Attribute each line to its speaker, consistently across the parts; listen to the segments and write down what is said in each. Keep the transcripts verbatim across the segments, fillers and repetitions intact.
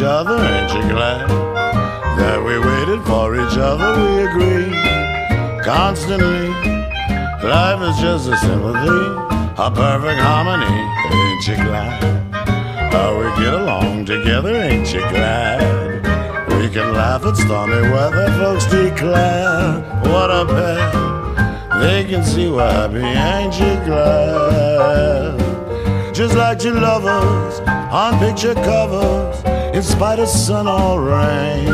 Speaker 1: other, ain't you glad that we waited for each other? We agree constantly. Life is just a sympathy, a perfect harmony. Ain't you glad how we get along together? Ain't you glad we can laugh at stormy weather? Folks declare what a pair. They can see we're happy. Ain't you glad? Just like two lovers on picture covers, in spite of sun or rain,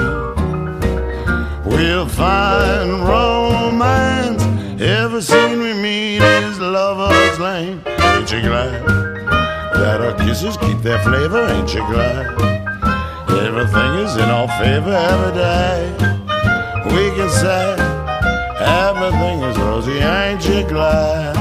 Speaker 1: we'll find romance. Every scene we meet is Lover's Lane. Ain't you glad that our kisses keep their flavor? Ain't you glad everything is in our favor every day? We can say everything is rosy. Ain't you glad?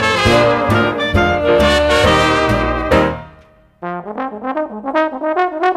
Speaker 2: Thank you.